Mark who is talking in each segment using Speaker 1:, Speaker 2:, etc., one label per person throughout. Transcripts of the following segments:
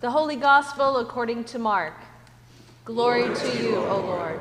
Speaker 1: The Holy Gospel according to Mark. Glory to you, O Lord.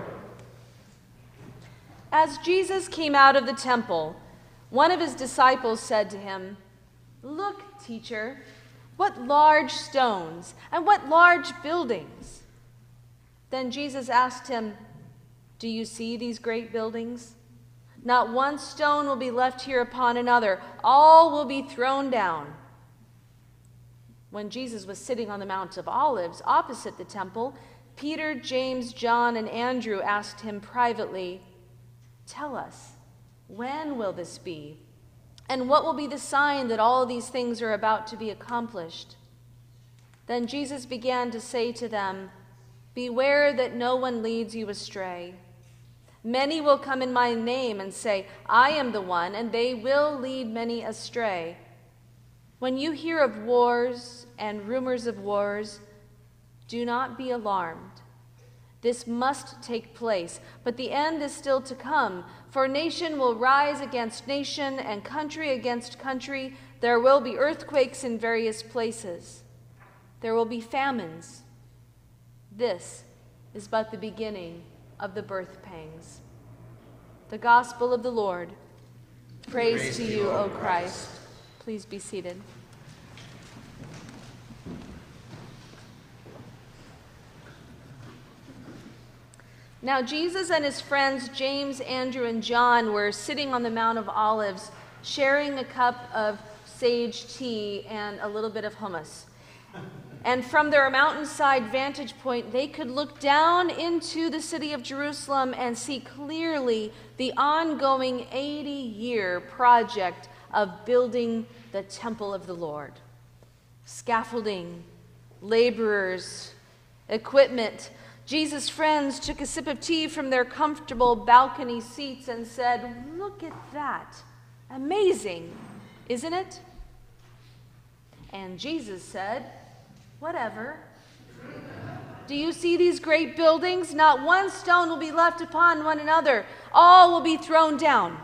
Speaker 1: As Jesus came out of the temple, one of his disciples said to him, "Look, teacher, what large stones and what large buildings." Then Jesus asked him, "Do you see these great buildings? Not one stone will be left here upon another. All will be thrown down." When Jesus was sitting on the Mount of Olives opposite the temple, Peter, James, John, and Andrew asked him privately, "Tell us, when will this be? And what will be the sign that all these things are about to be accomplished?" Then Jesus began to say to them, "Beware that no one leads you astray. Many will come in my name and say, 'I am the one,' and they will lead many astray. When you hear of wars and rumors of wars, do not be alarmed. This must take place, but the end is still to come. For nation will rise against nation and country against country. There will be earthquakes in various places. There will be famines. This is but the beginning of the birth pangs." The Gospel of the Lord. Praise to you, O Christ. Please be seated. Now Jesus and his friends James, Andrew, and John were sitting on the Mount of Olives, sharing a cup of sage tea and a little bit of hummus. And from their mountainside vantage point, they could look down into the city of Jerusalem and see clearly the ongoing 80-year project of building the temple of the Lord. Scaffolding, laborers, equipment. Jesus' friends took a sip of tea from their comfortable balcony seats and said, "Look at that. Amazing, isn't it?" And Jesus said, "Whatever. Do you see these great buildings? Not one stone will be left upon one another. All will be thrown down."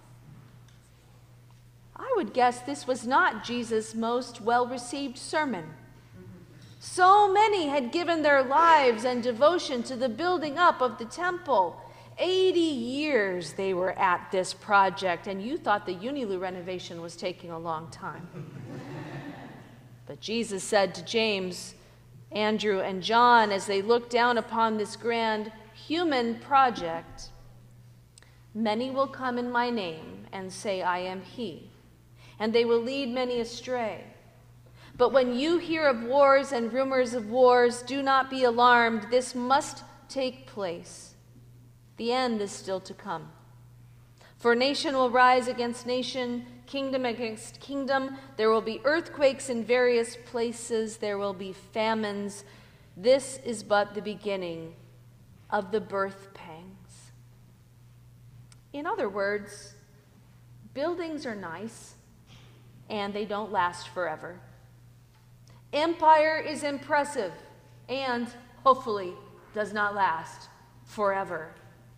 Speaker 1: I would guess this was not Jesus' most well-received sermon. So many had given their lives and devotion to the building up of the temple. 80 years they were at this project, and you thought the Unilu renovation was taking a long time. But Jesus said to James, Andrew, and John as they looked down upon this grand human project, "Many will come in my name and say, 'I am he,' and they will lead many astray. But when you hear of wars and rumors of wars, do not be alarmed. This must take place. The end is still to come. For nation will rise against nation, kingdom against kingdom. There will be earthquakes in various places. There will be famines. This is but the beginning of the birth pangs." In other words, buildings are nice, and they don't last forever. Empire is impressive and, hopefully, does not last forever.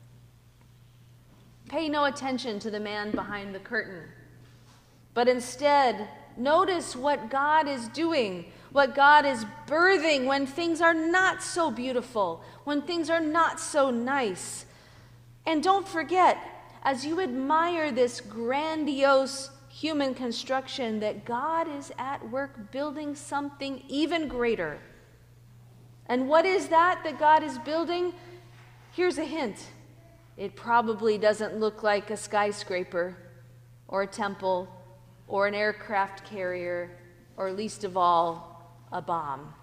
Speaker 1: Pay no attention to the man behind the curtain, but instead notice what God is doing, what God is birthing when things are not so beautiful, when things are not so nice. And don't forget, as you admire this grandiose human construction, that God is at work building something even greater. And what is that God is building? Here's a hint. It probably doesn't look like a skyscraper or a temple or an aircraft carrier or, least of all, a bomb.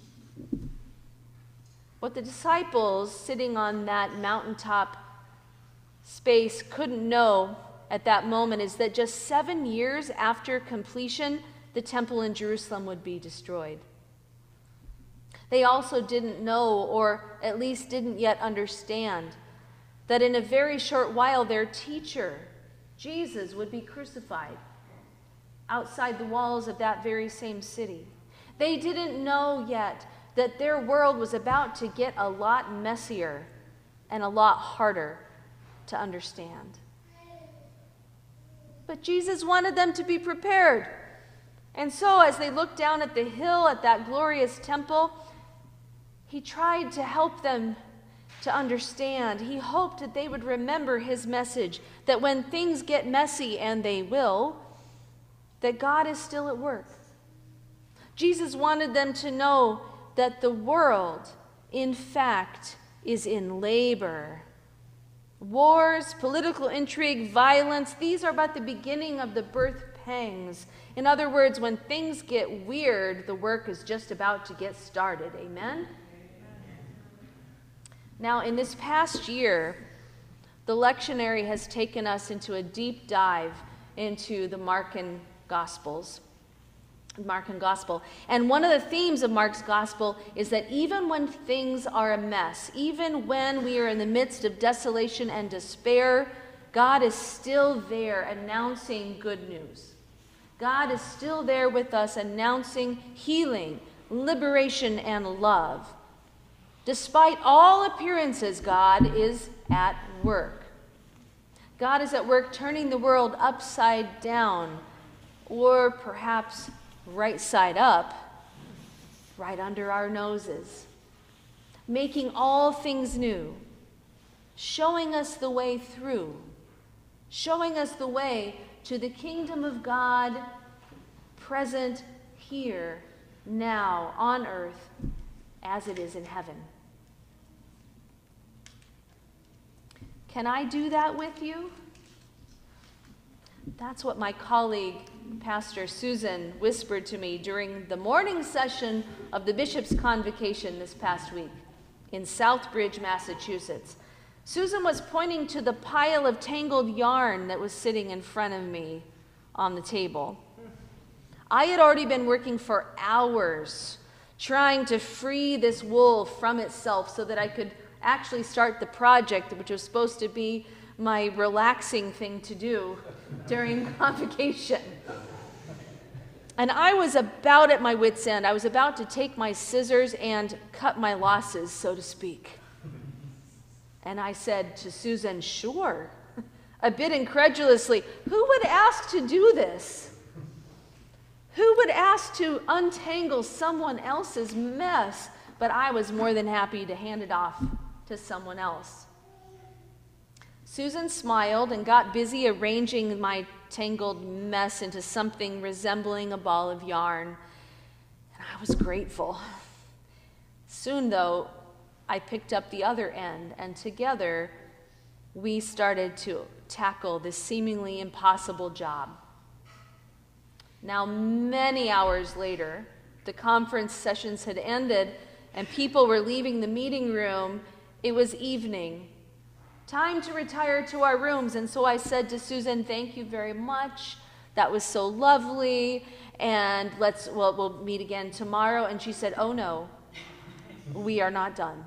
Speaker 1: What the disciples sitting on that mountaintop space couldn't know at that moment is that just 7 years after completion, the temple in Jerusalem would be destroyed. They also didn't know, or at least didn't yet understand, that in a very short while their teacher, Jesus, would be crucified outside the walls of that very same city. They didn't know yet that their world was about to get a lot messier and a lot harder to understand. But Jesus wanted them to be prepared. And so as they looked down at the hill at that glorious temple, he tried to help them to understand. He hoped that they would remember his message, that when things get messy, and they will, that God is still at work. Jesus wanted them to know that the world, in fact, is in labor. Wars, political intrigue, violence, these are but the beginning of the birth pangs. In other words, when things get weird, the work is just about to get started. Amen? Now, in this past year, the lectionary has taken us into a deep dive into the Markan Gospels. Markan Gospel. And one of the themes of Mark's Gospel is that even when things are a mess, even when we are in the midst of desolation and despair, God is still there announcing good news. God is still there with us announcing healing, liberation, and love. Despite all appearances, God is at work. God is at work turning the world upside down, or perhaps right side up, right under our noses, making all things new, showing us the way through, showing us the way to the kingdom of God present here, now, on earth, as it is in heaven. Can I do that with you? That's what my colleague, Pastor Susan, whispered to me during the morning session of the Bishop's Convocation this past week in Southbridge, Massachusetts. Susan was pointing to the pile of tangled yarn that was sitting in front of me on the table. I had already been working for hours trying to free this wool from itself so that I could actually start the project, which was supposed to be my relaxing thing to do during convocation. And I was about at my wit's end. I was about to take my scissors and cut my losses, so to speak. And I said to Susan, sure, a bit incredulously, who would ask to do this? Who would ask to untangle someone else's mess? But I was more than happy to hand it off to someone else. Susan smiled and got busy arranging my tangled mess into something resembling a ball of yarn. And I was grateful. Soon, though, I picked up the other end, and together we started to tackle this seemingly impossible job. Now, many hours later, the conference sessions had ended, and people were leaving the meeting room. It was evening. Time to retire to our rooms. And so I said to Susan, thank you very much. That was so lovely. And we'll meet again tomorrow. And she said, oh no, we are not done.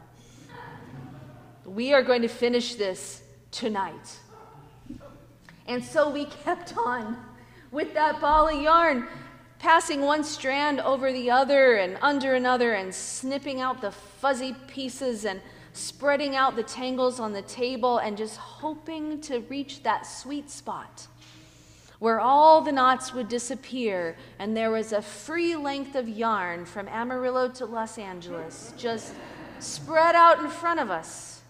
Speaker 1: We are going to finish this tonight. And so we kept on with that ball of yarn, passing one strand over the other and under another and snipping out the fuzzy pieces and spreading out the tangles on the table and just hoping to reach that sweet spot where all the knots would disappear and there was a free length of yarn from Amarillo to Los Angeles just spread out in front of us.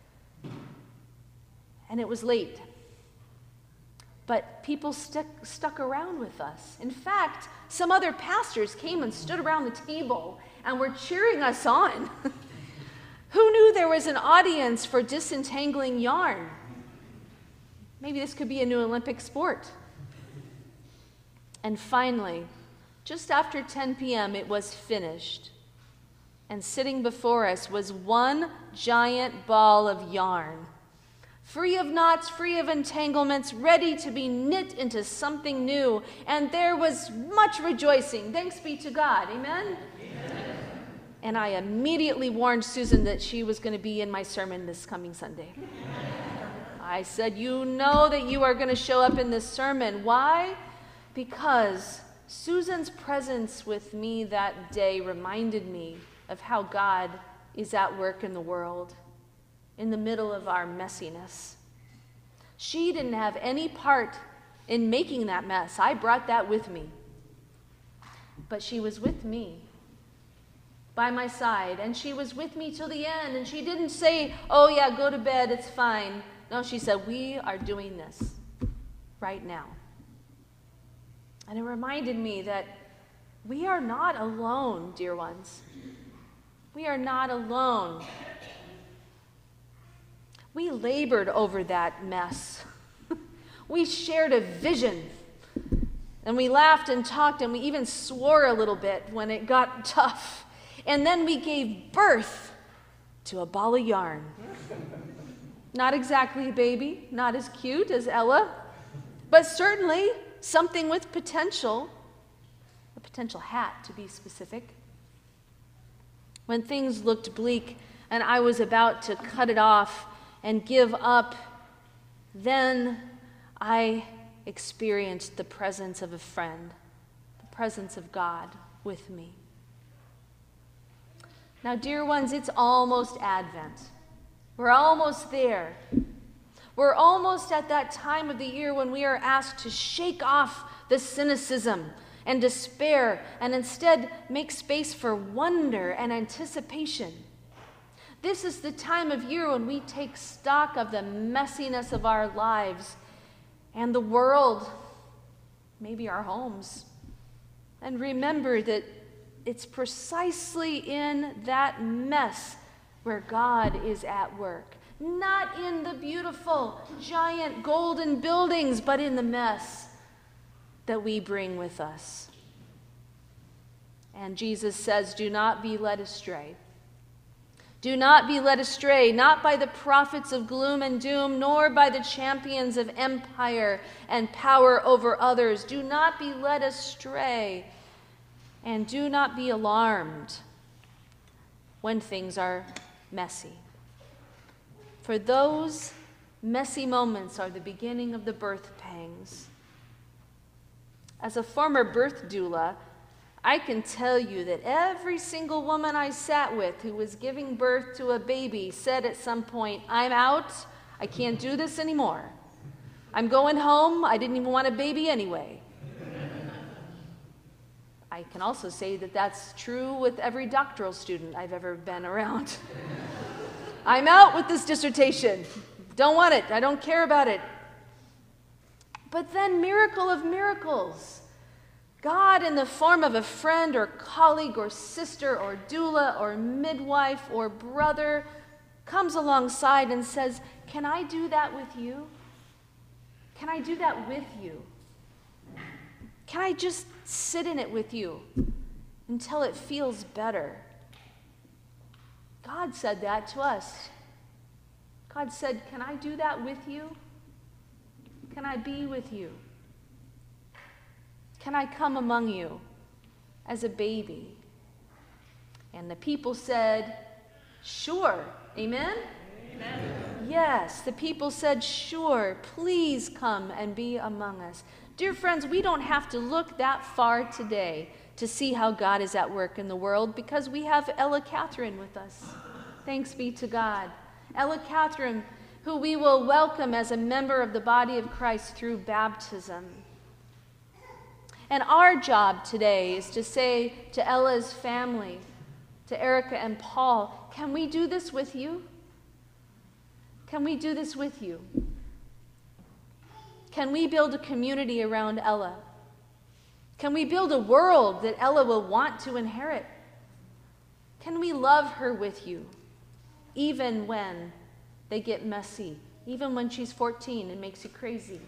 Speaker 1: And it was late. But people stuck around with us. In fact, some other pastors came and stood around the table and were cheering us on. Who knew there was an audience for disentangling yarn? Maybe this could be a new Olympic sport. And finally, just after 10 p.m., it was finished. And sitting before us was one giant ball of yarn, free of knots, free of entanglements, ready to be knit into something new. And there was much rejoicing. Thanks be to God. Amen? Amen. And I immediately warned Susan that she was going to be in my sermon this coming Sunday. I said, you know that you are going to show up in this sermon. Why? Because Susan's presence with me that day reminded me of how God is at work in the world, in the middle of our messiness. She didn't have any part in making that mess. I brought that with me. But she was with me, by my side, and she was with me till the end, and she didn't say, oh yeah, go to bed, it's fine. No, she said, we are doing this right now. And it reminded me that we are not alone, dear ones. We are not alone. We labored over that mess. We shared a vision. And we laughed and talked, and we even swore a little bit when it got tough. And then we gave birth to a ball of yarn. Not exactly a baby, not as cute as Ella, but certainly something with potential, a potential hat to be specific. When things looked bleak and I was about to cut it off and give up, then I experienced the presence of a friend, the presence of God with me. Now, dear ones, it's almost Advent. We're almost there. We're almost at that time of the year when we are asked to shake off the cynicism and despair and instead make space for wonder and anticipation. This is the time of year when we take stock of the messiness of our lives and the world, maybe our homes, and remember that it's precisely in that mess where God is at work. Not in the beautiful, giant, golden buildings, but in the mess that we bring with us. And Jesus says, do not be led astray. Do not be led astray, not by the prophets of gloom and doom, nor by the champions of empire and power over others. Do not be led astray, and do not be alarmed when things are messy. For those messy moments are the beginning of the birth pangs. As a former birth doula, I can tell you that every single woman I sat with who was giving birth to a baby said at some point, I'm out, I can't do this anymore. I'm going home, I didn't even want a baby anyway. I can also say that that's true with every doctoral student I've ever been around. I'm out with this dissertation. Don't want it, I don't care about it. But then, miracle of miracles, God, in the form of a friend or colleague or sister or doula or midwife or brother, comes alongside and says, can I do that with you? Can I do that with you? Can I just sit in it with you until it feels better? God said that to us. God said, can I do that with you? Can I be with you? Can I come among you as a baby? And the people said, sure. Amen? Amen. Yes, the people said, sure, please come and be among us. Dear friends, we don't have to look that far today to see how God is at work in the world because we have Ella Catherine with us. Thanks be to God. Ella Catherine, who we will welcome as a member of the body of Christ through baptism. And our job today is to say to Ella's family, to Erica and Paul, can we do this with you? Can we do this with you? Can we build a community around Ella? Can we build a world that Ella will want to inherit? Can we love her with you, even when they get messy, even when she's 14 and makes you crazy?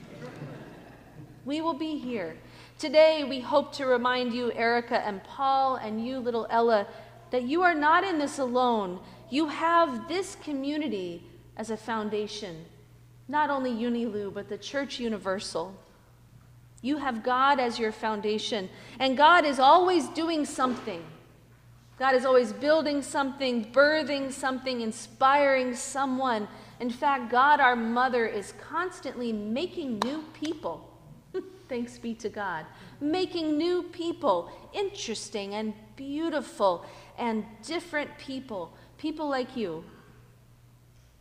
Speaker 1: We will be here. Today, we hope to remind you, Erica and Paul, and you, little Ella, that you are not in this alone. You have this community as a foundation, not only Unilu, but the Church Universal. You have God as your foundation, and God is always doing something. God is always building something, birthing something, inspiring someone. In fact, God, our Mother, is constantly making new people. Thanks be to God. Making new people, interesting and beautiful and different people. People like you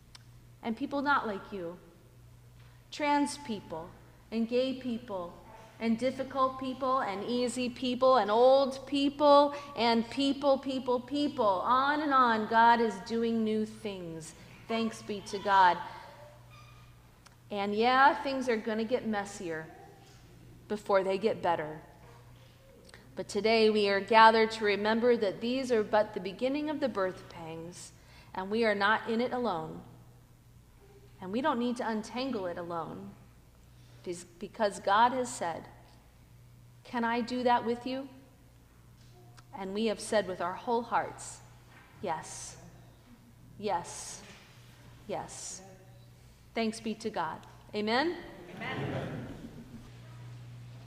Speaker 1: and people not like you. Trans people and gay people and difficult people and easy people and old people and people. On and on, God is doing new things. Thanks be to God. And yeah, things are going to get messier before they get better. But today we are gathered to remember that these are but the beginning of the birth pangs, and we are not in it alone. And we don't need to untangle it alone, because God has said, "Can I do that with you?" And we have said with our whole hearts, yes, yes, yes. Thanks be to God. Amen?
Speaker 2: Amen.